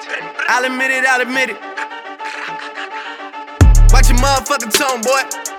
I'll admit it, I'll admit it. Watch your motherfucking tone, boy.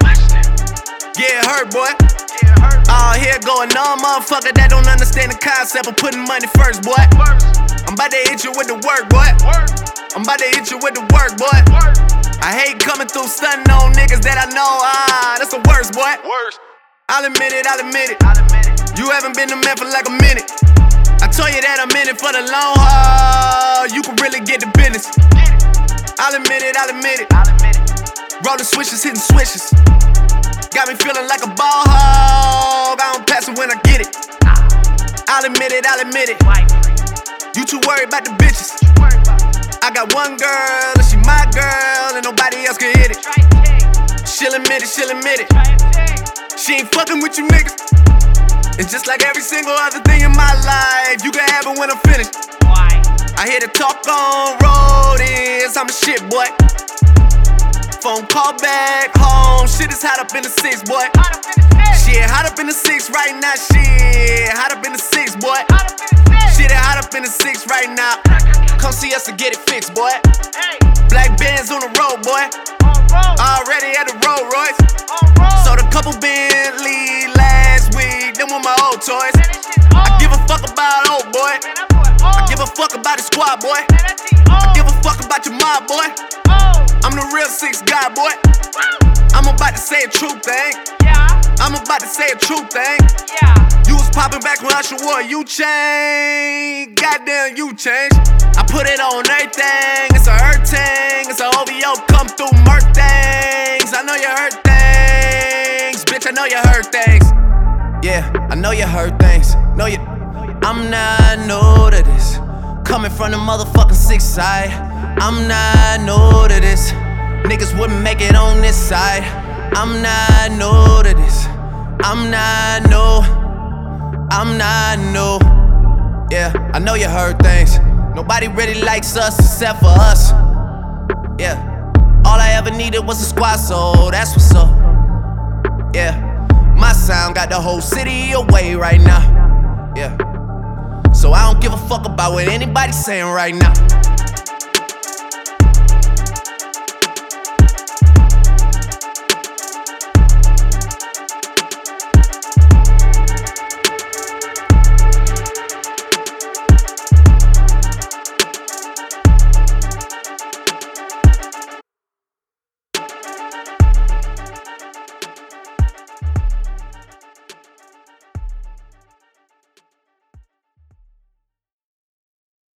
Yeah, it hurt, boy. All here going on, motherfucker that don't understand the concept of putting money first, boy. I'm about to hit you with the work, boy. I'm about to hit you with the work, boy. I hate coming through stunting on niggas that I know, that's the worst, boy. I'll admit it, I'll admit it. You haven't been a man for like a minute. I told you that I'm in it for the long haul. You can really get the business. I'll admit it, I'll admit it. Rolling switches, hitting switches. Got me feeling like a ball hog. I don't pass it when I get it. I'll admit it, I'll admit it. You too worried about the bitches. I got one girl, and she my girl, and nobody else can hit it. She'll admit it, she'll admit it. She ain't fucking with you niggas. It's just like every single other thing in my life. You can have it when I'm finished. I hear the talk on road is I'm a shit, boy. Phone call back home. Shit is hot up in the 6, boy. Shit hot up in the 6 right now. Shit hot up in the 6, boy. Shit hot up in the 6 right now. Come see us to get it fixed, boy. Black Benz on the road, boy. Already at the Rolls Royce. Sold a couple Bentley last week. Them were my old toys. I give a fuck about old boy. I give a fuck about the squad, boy. I give a fuck about your mob, boy. I'm the real 6 guy, boy. I'm about to say a true thing. I'm about to say a true thing. You was popping back when Usher wore you changed. Goddamn, you changed. I put it on everything. It's a hurt thing. It's a OVO come through murk things. I know you hurt things. Bitch, I know you hurt things. Yeah, I know you hurt things. Know you. I'm not new to this. Coming from the motherfucking 6 side. I'm not new to this. Niggas wouldn't make it on this side. I'm not new to this. I'm not new. I'm not new. Yeah, I know you heard things. Nobody really likes us except for us. Yeah, all I ever needed was a squad, so that's what's up. Yeah, my sound got the whole city away right now. Yeah, so I don't give a fuck about what anybody's saying right now.